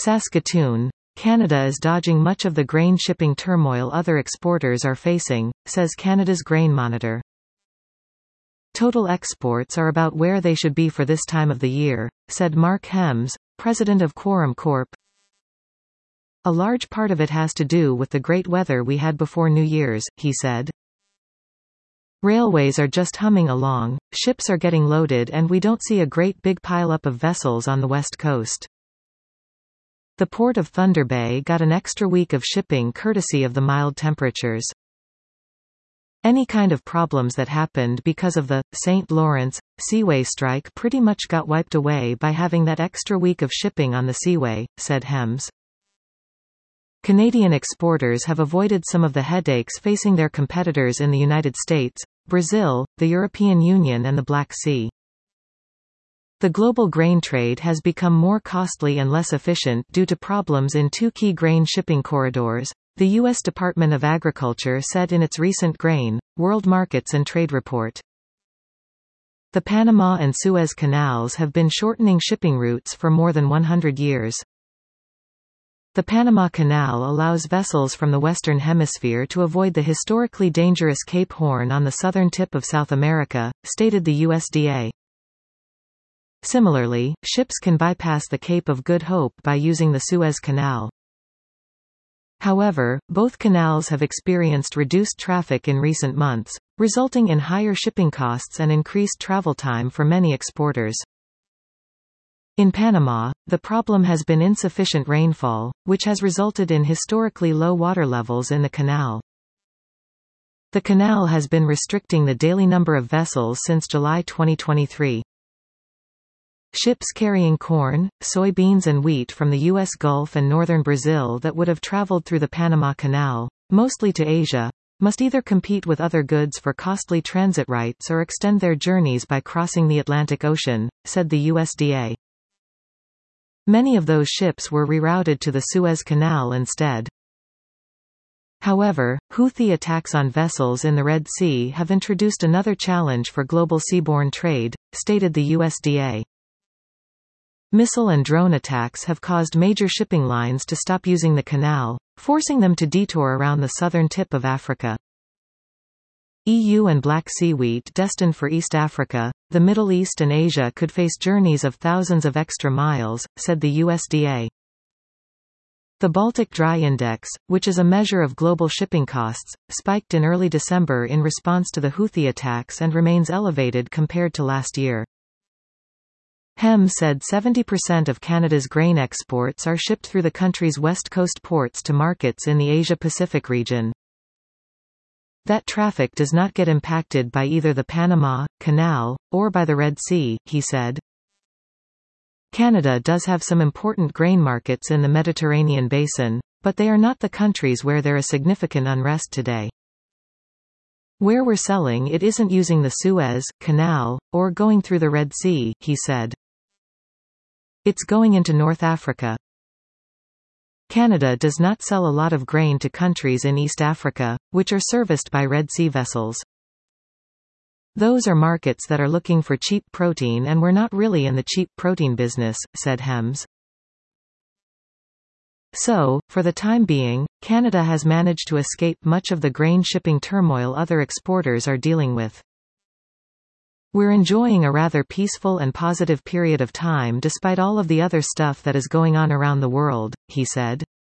Saskatoon, Canada is dodging much of the grain shipping turmoil other exporters are facing, says Canada's Grain Monitor. Total exports are about where they should be for this time of the year, said Mark Hems, president of Quorum Corp. A large part of it has to do with the great weather we had before New Year's, he said. Railways are just humming along, ships are getting loaded and we don't see a great big pile-up of vessels on the west coast. The port of Thunder Bay got an extra week of shipping courtesy of the mild temperatures. Any kind of problems that happened because of the St. Lawrence Seaway strike pretty much got wiped away by having that extra week of shipping on the Seaway, said Hems. Canadian exporters have avoided some of the headaches facing their competitors in the United States, Brazil, the European Union and the Black Sea. The global grain trade has become more costly and less efficient due to problems in two key grain shipping corridors, the U.S. Department of Agriculture said in its recent Grain, World Markets and Trade report. The Panama and Suez Canals have been shortening shipping routes for more than 100 years. The Panama Canal allows vessels from the Western Hemisphere to avoid the historically dangerous Cape Horn on the southern tip of South America, stated the USDA. Similarly, ships can bypass the Cape of Good Hope by using the Suez Canal. However, both canals have experienced reduced traffic in recent months, resulting in higher shipping costs and increased travel time for many exporters. In Panama, the problem has been insufficient rainfall, which has resulted in historically low water levels in the canal. The canal has been restricting the daily number of vessels since July 2023. Ships carrying corn, soybeans and wheat from the U.S. Gulf and northern Brazil that would have traveled through the Panama Canal, mostly to Asia, must either compete with other goods for costly transit rights or extend their journeys by crossing the Atlantic Ocean, said the USDA. Many of those ships were rerouted to the Suez Canal instead. However, Houthi attacks on vessels in the Red Sea have introduced another challenge for global seaborne trade, stated the USDA. Missile and drone attacks have caused major shipping lines to stop using the canal, forcing them to detour around the southern tip of Africa. EU and Black Sea wheat destined for East Africa, the Middle East and Asia could face journeys of thousands of extra miles, said the USDA. The Baltic Dry Index, which is a measure of global shipping costs, spiked in early December in response to the Houthi attacks and remains elevated compared to last year. Hems said 70% of Canada's grain exports are shipped through the country's west coast ports to markets in the Asia-Pacific region. That traffic does not get impacted by either the Panama Canal, or by the Red Sea, he said. Canada does have some important grain markets in the Mediterranean basin, but they are not the countries where there is significant unrest today. Where we're selling it isn't using the Suez Canal, or going through the Red Sea, he said. It's going into North Africa. Canada does not sell a lot of grain to countries in East Africa, which are serviced by Red Sea vessels. Those are markets that are looking for cheap protein and we're not really in the cheap protein business, said Hems. So, for the time being, Canada has managed to escape much of the grain shipping turmoil other exporters are dealing with. We're enjoying a rather peaceful and positive period of time despite all of the other stuff that is going on around the world, he said.